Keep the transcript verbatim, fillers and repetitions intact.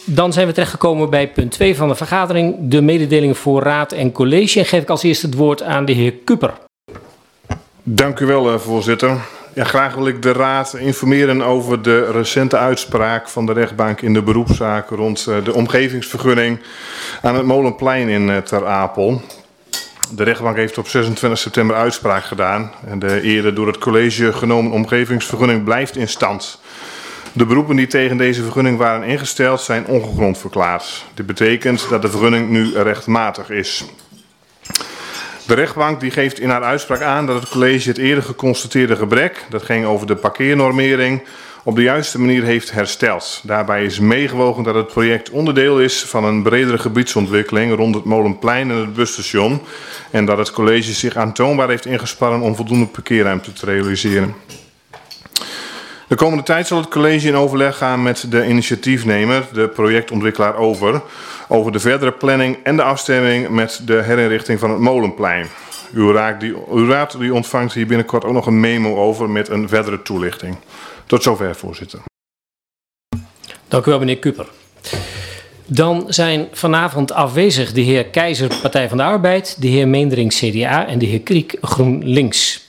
Dan zijn we terechtgekomen bij punt twee van de vergadering. De mededelingen voor raad en college. En geef ik als eerste het woord aan de heer Kuper. Dank u wel, voorzitter. Ja, graag wil ik de raad informeren over de recente uitspraak van de rechtbank in de beroepszaak rond de omgevingsvergunning aan het Molenplein in Ter Apel. De rechtbank heeft op zesentwintig september uitspraak gedaan en de eerder door het college genomen omgevingsvergunning blijft in stand. De beroepen die tegen deze vergunning waren ingesteld zijn ongegrond verklaard. Dit betekent dat de vergunning nu rechtmatig is. De rechtbank die geeft in haar uitspraak aan dat het college het eerder geconstateerde gebrek, dat ging over de parkeernormering, op de juiste manier heeft hersteld. Daarbij is meegewogen dat het project onderdeel is van een bredere gebiedsontwikkeling rond het Molenplein en het busstation en dat het college zich aantoonbaar heeft ingespannen om voldoende parkeerruimte te realiseren. De komende tijd zal het college in overleg gaan met de initiatiefnemer, de projectontwikkelaar over, over de verdere planning en de afstemming met de herinrichting van het Molenplein. Uw raad die, uw raad die ontvangt hier binnenkort ook nog een memo over met een verdere toelichting. Tot zover, voorzitter. Dank u wel, meneer Kuper. Dan zijn vanavond afwezig de heer Keizer, Partij van de Arbeid, de heer Meendering, C D A en de heer Kriek, GroenLinks.